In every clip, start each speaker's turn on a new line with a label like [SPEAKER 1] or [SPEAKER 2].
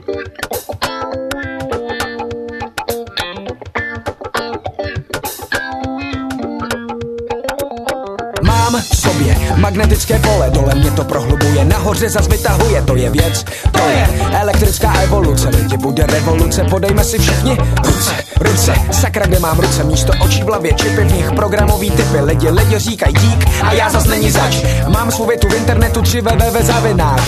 [SPEAKER 1] Mám v sobě magnetické pole, dole mě to prohlubuje, nahoře zas vytahuje, to je věc, to je elektrická evoluce, lidi bude revoluce, podejme si všichni ruce, sakra, kde mám ruce, místo očí v hlavě, čipy v nich, programový typy, lidi říkají dík a já zas není zač, mám svou větu v internetu 3 www zavináč.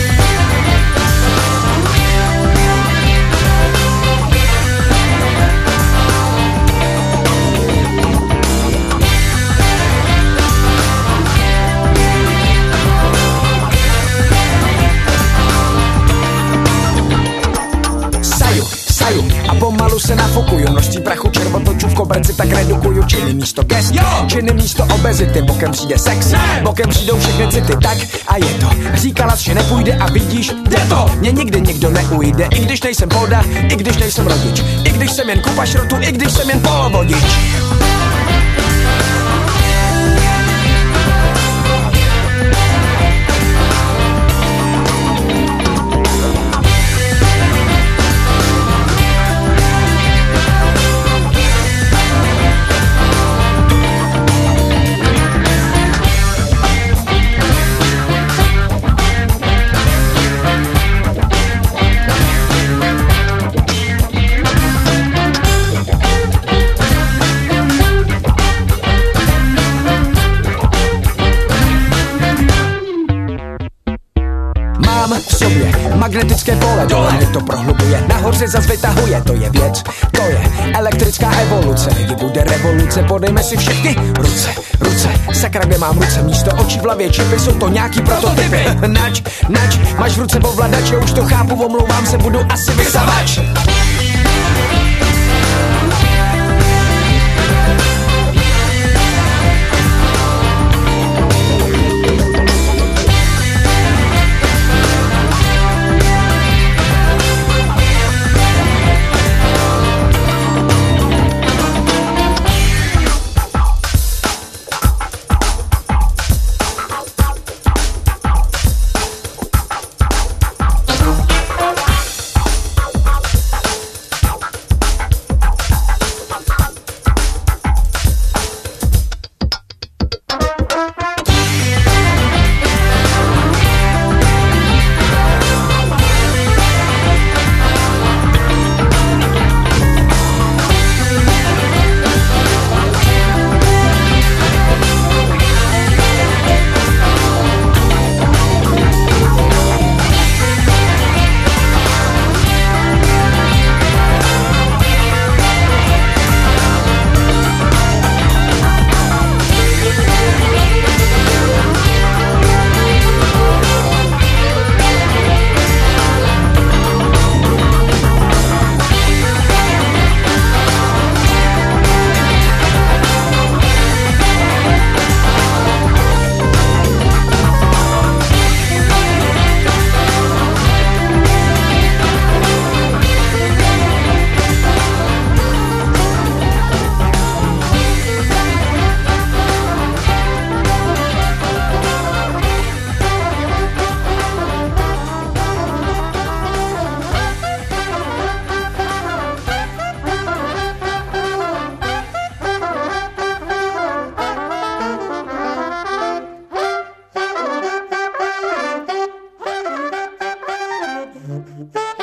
[SPEAKER 1] A pomalu se nafokuju, množství prachu červotočů v koberci tak redukuju, činy místo gest, činy místo obezity, bokem přijde sex, bokem přijdou všechny city, tak a je to, říkala, že nepůjde a vidíš, jde to, mě nikdy nikdo neujde, i když nejsem polda, i když nejsem rodič, i když jsem jen kupa šrotu, i když jsem jen polovodič. Mám v sobě magnetické pole, dole mě to prohlubuje, nahoře zas vytahuje, to je věc, to je elektrická evoluce, lidi bude revoluce, podejme si všichni ruce, sakra, kde mám ruce, místo očí v hlavě, čipy, jsou to nějaký prototypy, nač, máš v ruce ovladače, už to chápu, omlouvám se, budu asi vysavač.
[SPEAKER 2] Thank you.